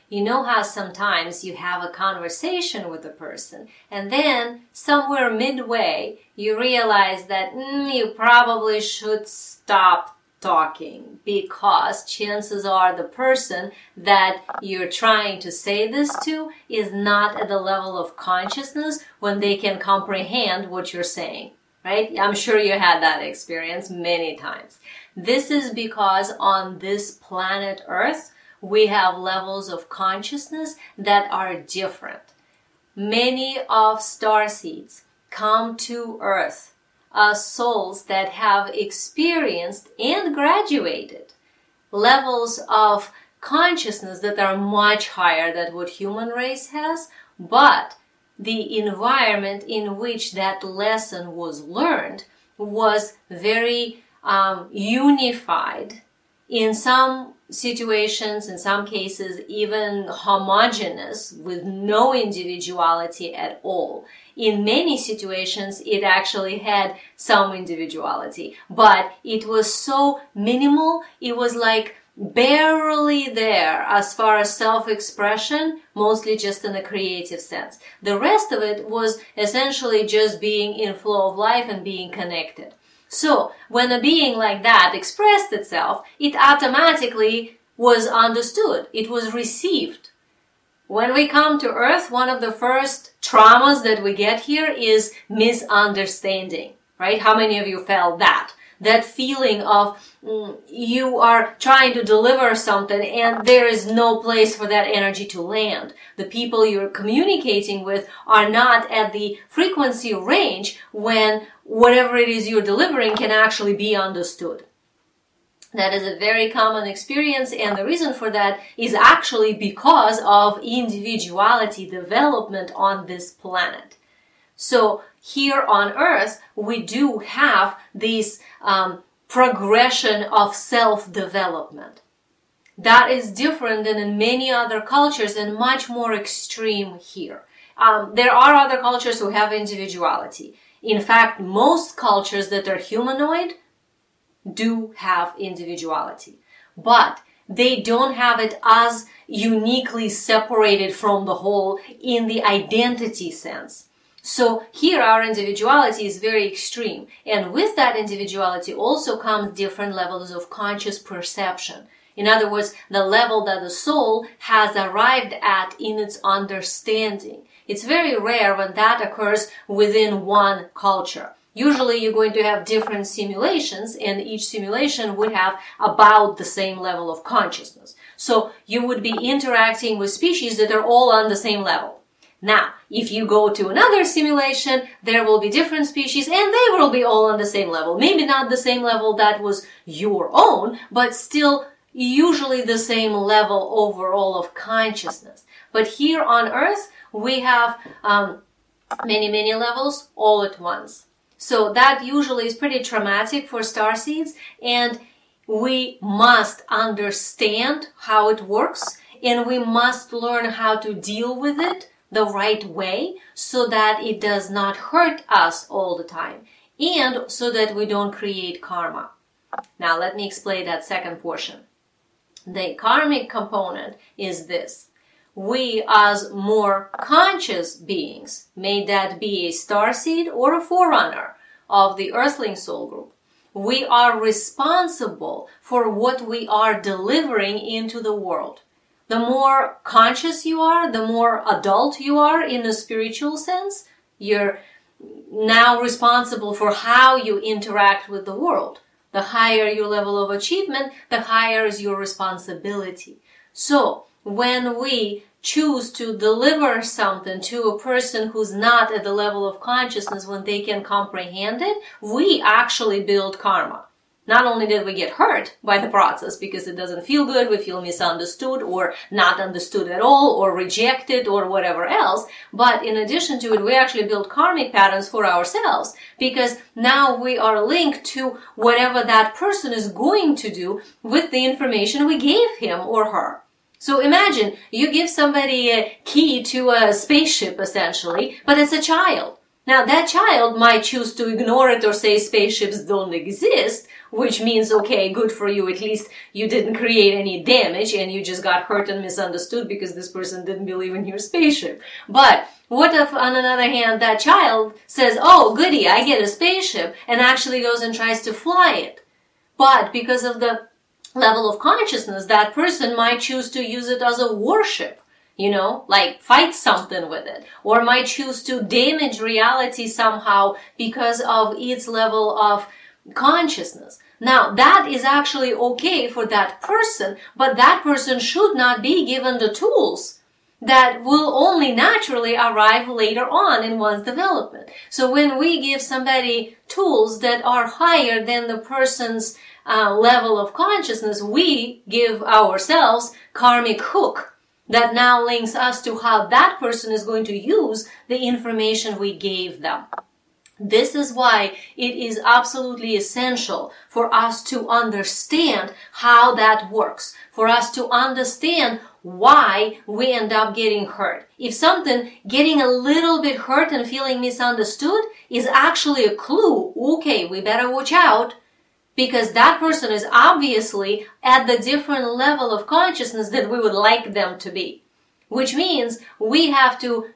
You know how sometimes you have a conversation with a person and then somewhere midway you realize that you probably should stop talking because chances are the person that you're trying to say this to is not at the level of consciousness when they can comprehend what you're saying, right? I'm sure you had that experience many times. This is because on this planet Earth, we have levels of consciousness that are different. Many of starseeds come to Earth as souls that have experienced and graduated levels of consciousness that are much higher than what human race has, but the environment in which that lesson was learned was very unified. In some situations, in some cases, even homogeneous with no individuality at all. In many situations, it actually had some individuality, but it was so minimal, it was like barely there as far as self-expression, mostly just in a creative sense. The rest of it was essentially just being in flow of life and being connected. So, when a being like that expressed itself, it automatically was understood. It was received. When we come to Earth, one of the first traumas that we get here is misunderstanding, right? How many of you felt that? That feeling of you are trying to deliver something and there is no place for that energy to land. The people you're communicating with are not at the frequency range when whatever it is you're delivering can actually be understood. That is a very common experience, and the reason for that is actually because of individuality development on this planet. So here on Earth, we do have this progression of self-development. That is different than in many other cultures and much more extreme here. There are other cultures who have individuality. In fact, most cultures that are humanoid do have individuality, but they don't have it as uniquely separated from the whole in the identity sense. So here our individuality is very extreme, and with that individuality also comes different levels of conscious perception. In other words, the level that the soul has arrived at in its understanding. It's very rare when that occurs within one culture. Usually you're going to have different simulations, and each simulation would have about the same level of consciousness. So you would be interacting with species that are all on the same level. Now, if you go to another simulation, there will be different species and they will be all on the same level. Maybe not the same level that was your own, but still usually the same level overall of consciousness. But here on Earth, we have many levels all at once. So that usually is pretty traumatic for starseeds, and we must understand how it works, and we must learn how to deal with it the right way so that it does not hurt us all the time, and so that we don't create karma. Now let me explain that second portion. The karmic component is this. We as more conscious beings, may that be a starseed or a forerunner of the earthling soul group, we are responsible for what we are delivering into the world. The more conscious you are, the more adult you are in a spiritual sense, you're now responsible for how you interact with the world. The higher your level of achievement, the higher is your responsibility. So, when we choose to deliver something to a person who's not at the level of consciousness when they can comprehend it, we actually build karma. Not only did we get hurt by the process because it doesn't feel good, we feel misunderstood or not understood at all or rejected or whatever else, but in addition to it, we actually build karmic patterns for ourselves because now we are linked to whatever that person is going to do with the information we gave him or her. So imagine you give somebody a key to a spaceship essentially, but it's a child. Now that child might choose to ignore it or say spaceships don't exist, which means, okay, good for you. At least you didn't create any damage and you just got hurt and misunderstood because this person didn't believe in your spaceship. But what if, on the other hand, that child says, oh, goody, I get a spaceship, and actually goes and tries to fly it? But because of the level of consciousness, that person might choose to use it as a warship, like fight something with it, or might choose to damage reality somehow because of its level of consciousness. Now, that is actually okay for that person, but that person should not be given the tools that will only naturally arrive later on in one's development. So when we give somebody tools that are higher than the person's level of consciousness, we give ourselves karmic hook that now links us to how that person is going to use the information we gave them. This is why it is absolutely essential for us to understand how that works, for us to understand why we end up getting hurt. If something getting a little bit hurt and feeling misunderstood is actually a clue, okay, we better watch out, because that person is obviously at the different level of consciousness that we would like them to be. Which means we have to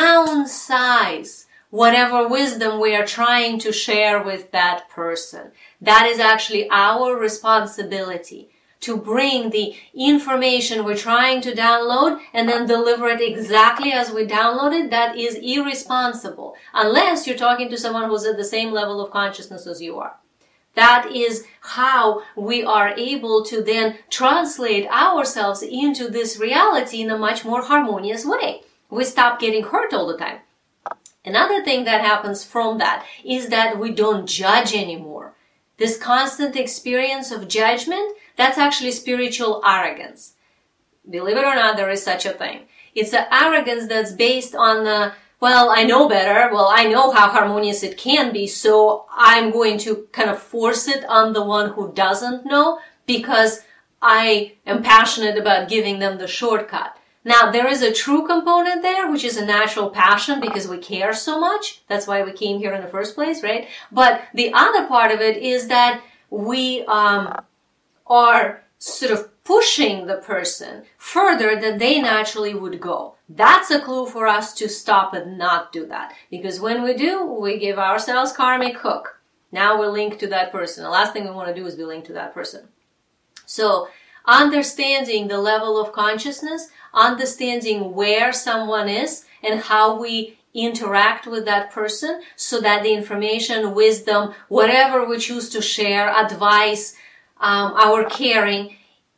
downsize whatever wisdom we are trying to share with that person. That is actually our responsibility, to bring the information we're trying to download and then deliver it exactly as we download it. That is irresponsible, unless you're talking to someone who's at the same level of consciousness as you are. That is how we are able to then translate ourselves into this reality in a much more harmonious way. We stop getting hurt all the time. Another thing that happens from that is that we don't judge anymore. This constant experience of judgment, that's actually spiritual arrogance. Believe it or not, there is such a thing. It's an arrogance that's based on the, well, I know better. Well, I know how harmonious it can be, so I'm going to kind of force it on the one who doesn't know because I am passionate about giving them the shortcut. Now, there is a true component there, which is a natural passion because we care so much. That's why we came here in the first place, right? But the other part of it is that we are sort of pushing the person further than they naturally would go. That's a clue for us to stop and not do that. Because when we do, we give ourselves karmic hook. Now we're linked to that person. The last thing we want to do is be linked to that person. So, understanding the level of consciousness, understanding where someone is and how we interact with that person so that the information, wisdom, whatever we choose to share, advice, our caring,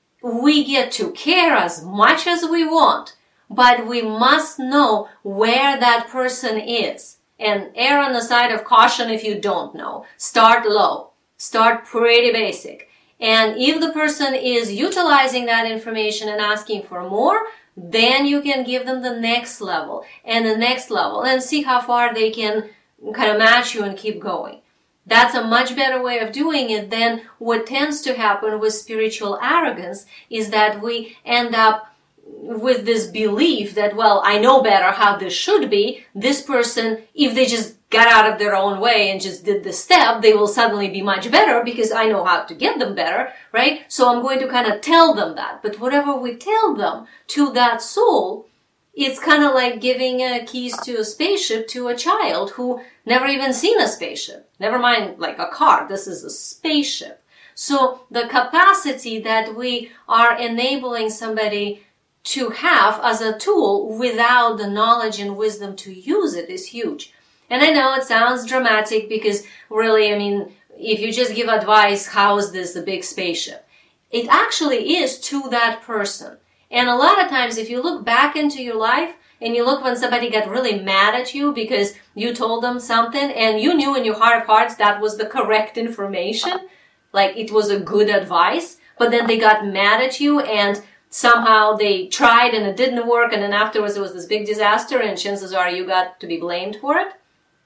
we get to care as much as we want, but we must know where that person is. And err on the side of caution if you don't know. Start low. Start pretty basic. And if the person is utilizing that information and asking for more, then you can give them the next level and the next level and see how far they can kind of match you and keep going. That's a much better way of doing it than what tends to happen with spiritual arrogance is that we end up with this belief that, well, I know better how this should be. This person, if they just got out of their own way and just did the step, they will suddenly be much better because I know how to get them better, right? So I'm going to kind of tell them that. But whatever we tell them to that soul, it's kind of like giving keys to a spaceship to a child who never even seen a spaceship. Never mind like a car. This is a spaceship. So the capacity that we are enabling somebody to have as a tool without the knowledge and wisdom to use it is huge. And I know it sounds dramatic because really, I mean, if you just give advice, how is this a big spaceship? It actually is to that person. And a lot of times, if you look back into your life and you look when somebody got really mad at you because you told them something and you knew in your heart of hearts that was the correct information, like it was a good advice, but then they got mad at you and somehow they tried and it didn't work and then afterwards it was this big disaster and chances are you got to be blamed for it.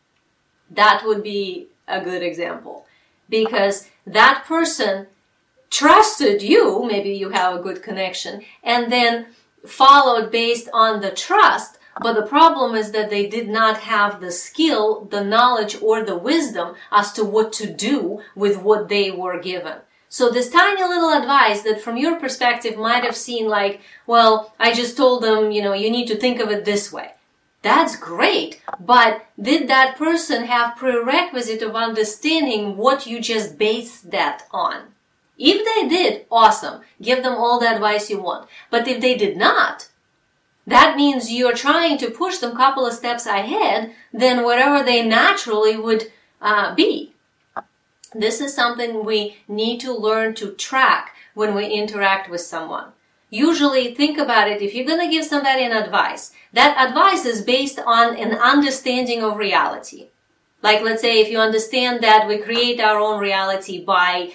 That would be a good example because that person trusted you, maybe you have a good connection, and then followed based on the trust But the problem is that they did not have the skill, the knowledge, or the wisdom as to what to do with what they were given. So this tiny little advice that from your perspective might have seemed like, well, I just told them, you need to think of it this way. That's great, but did that person have prerequisite of understanding what you just based that on? If they did, awesome. Give them all the advice you want. But if they did not, that means you're trying to push them a couple of steps ahead than whatever they naturally would be. This is something we need to learn to track when we interact with someone. Usually, think about it, if you're going to give somebody an advice, that advice is based on an understanding of reality. Like, let's say, if you understand that we create our own reality by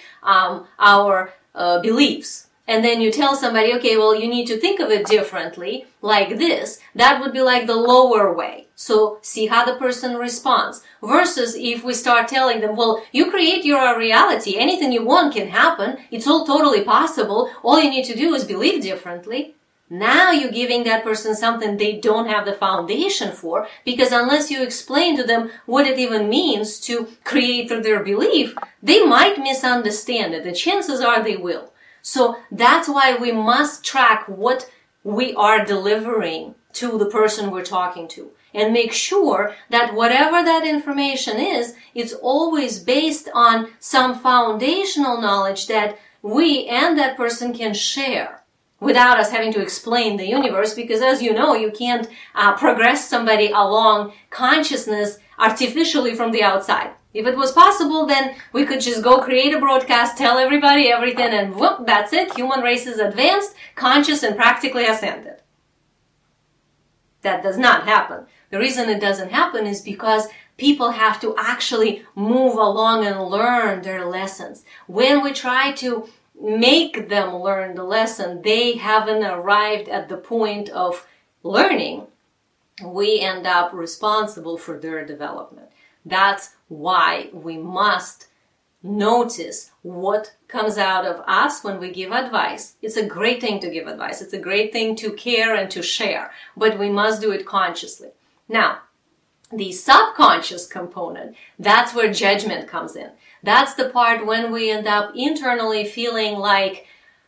our beliefs, and then you tell somebody, okay, well, you need to think of it differently, like this, that would be like the lower way. So see how the person responds. Versus if we start telling them, well, you create your reality, anything you want can happen, it's all totally possible, all you need to do is believe differently. Now you're giving that person something they don't have the foundation for, because unless you explain to them what it even means to create through their belief, they might misunderstand it. The chances are they will. So that's why we must track what we are delivering to the person we're talking to, and make sure that whatever that information is, it's always based on some foundational knowledge that we and that person can share without us having to explain the universe, because as you know, you can't progress somebody along consciousness artificially from the outside. If it was possible, then we could just go create a broadcast, tell everybody everything, and whoop, that's it. Human race is advanced, conscious, and practically ascended. That does not happen. The reason it doesn't happen is because people have to actually move along and learn their lessons. When we try to make them learn the lesson, they haven't arrived at the point of learning. We end up responsible for their development. That's why we must notice what comes out of us when we give advice. It's a great thing to give advice. It's a great thing to care and to share, but we must do it consciously. Now, the subconscious component, that's where judgment comes in. That's the part when we end up internally feeling like,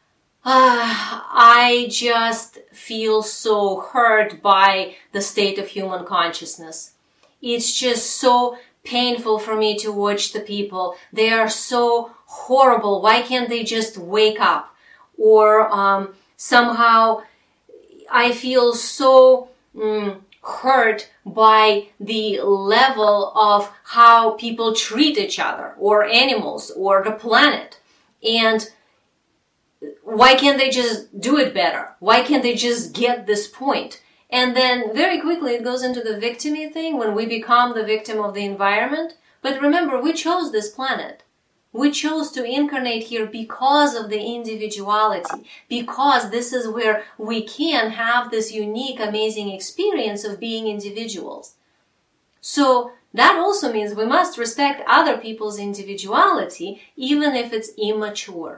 I just feel so hurt by the state of human consciousness. It's just so painful for me to watch the people. They are so horrible. Why can't they just wake up? Or somehow I feel so hurt by the level of how people treat each other, or animals, or the planet. And why can't they just do it better? Why can't they just get this point? And then very quickly it goes into the victim-y thing, when we become the victim of the environment. But remember, we chose this planet. We chose to incarnate here because of the individuality, because this is where we can have this unique, amazing experience of being individuals. So that also means we must respect other people's individuality, even if it's immature.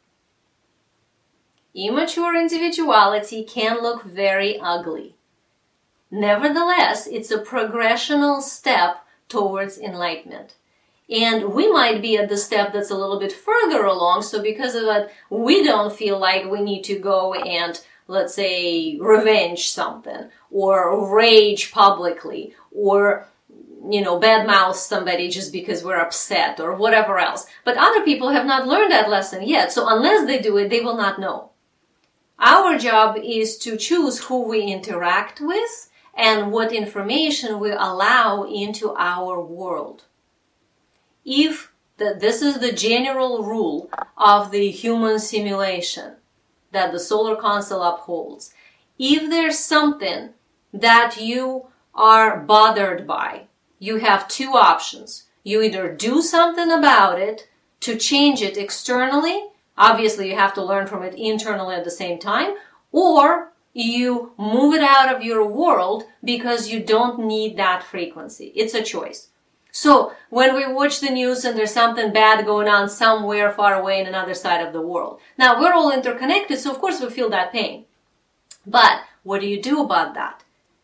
Immature individuality can look very ugly. Nevertheless, it's a progressional step towards enlightenment. And we might be at the step that's a little bit further along, so because of that, we don't feel like we need to go and, let's say, revenge something, or rage publicly, or, badmouth somebody just because we're upset, or whatever else. But other people have not learned that lesson yet, so unless they do it, they will not know. Our job is to choose who we interact with and what information we allow into our world. If this is the general rule of the human simulation that the solar council upholds, if there's something that you are bothered by, you have two options. You either do something about it to change it externally. Obviously, you have to learn from it internally at the same time, or you move it out of your world because you don't need that frequency. It's a choice. So when we watch the news and there's something bad going on somewhere far away in another side of the world. Now, we're all interconnected, so of course we feel that pain. But what do you do about that?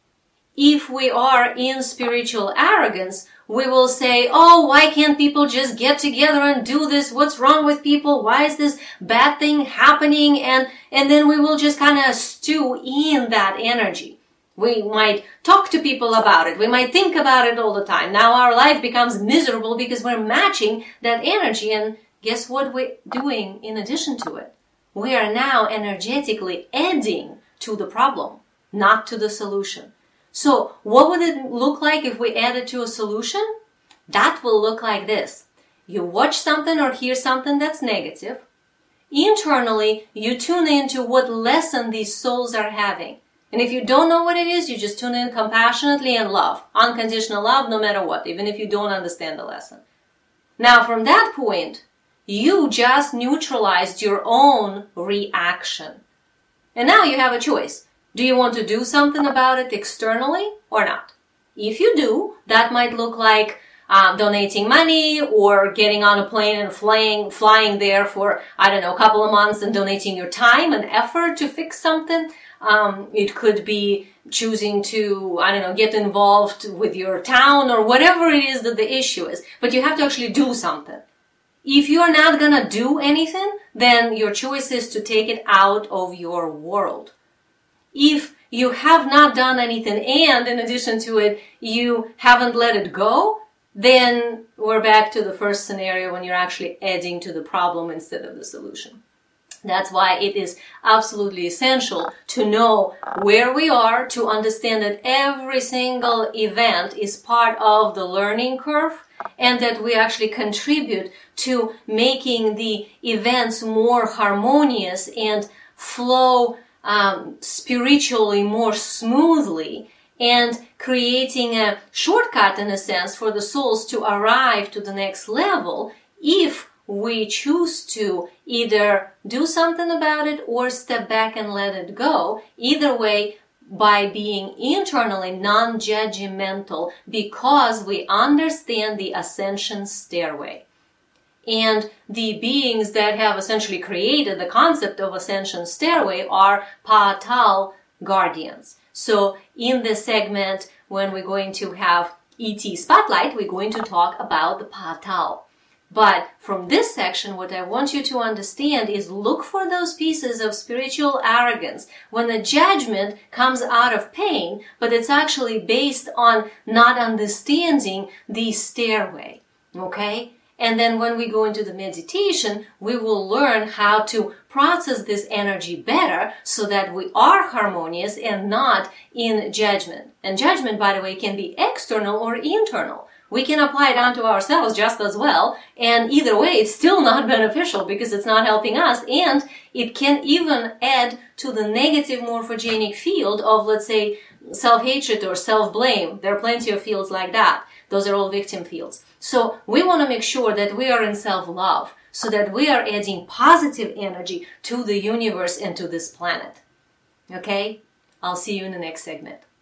If we are in spiritual arrogance, we will say, oh, why can't people just get together and do this? What's wrong with people? Why is this bad thing happening? And then we will just kind of stew in that energy. We might talk to people about it. We might think about it all the time. Now our life becomes miserable because we're matching that energy. And guess what we're doing in addition to it? We are now energetically adding to the problem, not to the solution. So what would it look like if we added to a solution? That will look like this. You watch something or hear something that's negative. Internally, you tune into what lesson these souls are having. And if you don't know what it is, you just tune in compassionately and love. Unconditional love no matter what, even if you don't understand the lesson. Now from that point, you just neutralized your own reaction. And now you have a choice. Do you want to do something about it externally or not? If you do, that might look like donating money or getting on a plane and flying there for, a couple of months and donating your time and effort to fix something. It could be choosing to, get involved with your town or whatever it is that the issue is. But you have to actually do something. If you're not gonna do anything, then your choice is to take it out of your world. If you have not done anything and in addition to it, you haven't let it go, then we're back to the first scenario when you're actually adding to the problem instead of the solution. That's why it is absolutely essential to know where we are, to understand that every single event is part of the learning curve and that we actually contribute to making the events more harmonious and flow spiritually more smoothly and creating a shortcut in a sense for the souls to arrive to the next level if we choose to either do something about it or step back and let it go. Either way, by being internally non-judgmental because we understand the ascension stairway. And the beings that have essentially created the concept of ascension stairway are Pa'atal guardians. So in this segment, when we're going to have ET Spotlight, we're going to talk about the Pa'atal. But from this section, what I want you to understand is look for those pieces of spiritual arrogance when the judgment comes out of pain, but it's actually based on not understanding the stairway. Okay? And then when we go into the meditation, we will learn how to process this energy better so that we are harmonious and not in judgment. And judgment, by the way, can be external or internal. We can apply it onto ourselves just as well. And either way, it's still not beneficial because it's not helping us. And it can even add to the negative morphogenic field of, let's say, self-hatred or self-blame. There are plenty of fields like that. Those are all victim fields. So we want to make sure that we are in self-love so that we are adding positive energy to the universe and to this planet. Okay? I'll see you in the next segment.